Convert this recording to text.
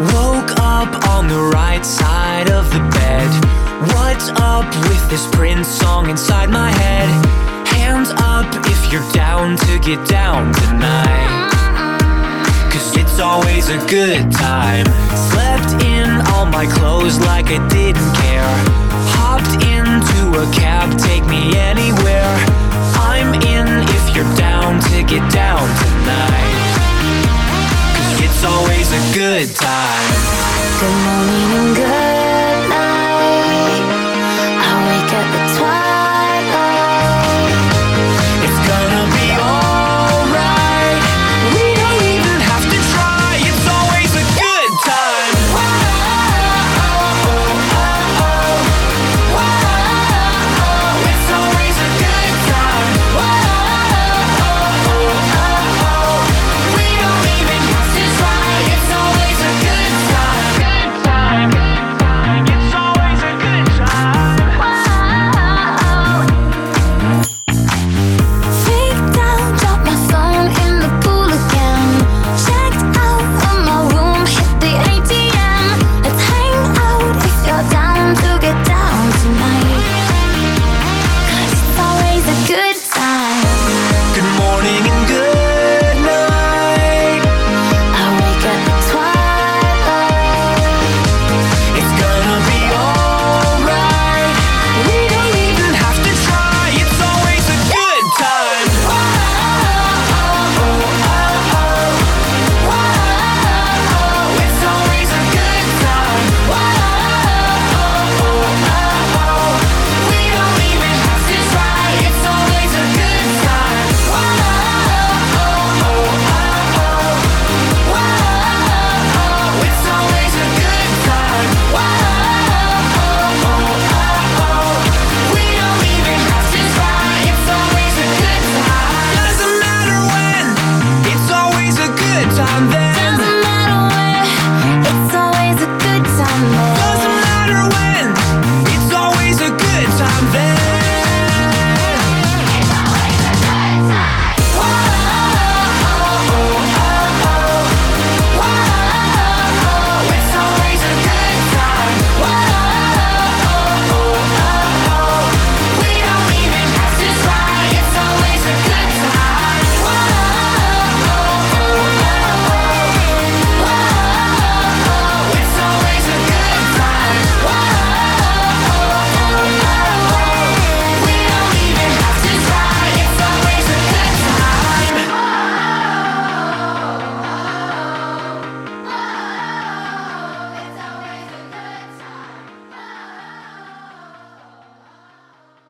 Woke up on the right side of the bed. What's up with this Prince song inside my head? Hands up if you're down to get down tonight, 'cause it's always a good time. Slept in all my clothes like I didn't care. Hopped into a cab, take me anywhere. I'm in if you're down to get down tonight, 'cause it's always a good time. Good morning and good